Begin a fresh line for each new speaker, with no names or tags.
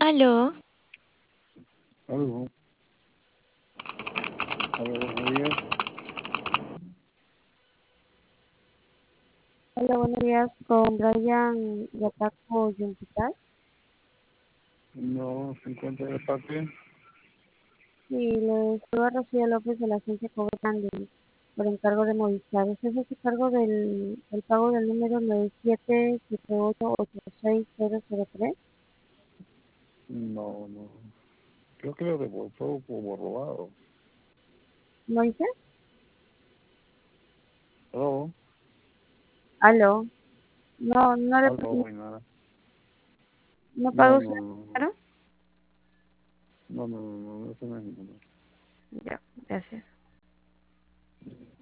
Aló,
Aló, aló, buenos días.
Hola, buenos días con Brian Yataco Yuntital.
No se encuentra de parte.
Y le saluda Rocío López de la agencia Cobrande por encargo de Movistar. Usted se hace cargo del pago del número 9778860003.
No, no. Creo que lo reportó como robado.
¿No dice?
Aló,
Aló. No,
aló, buena.
no
No,
paga usted,
no, no,
claro.
no, no, no, no, no, no, no, no, no.
Ya, gracias.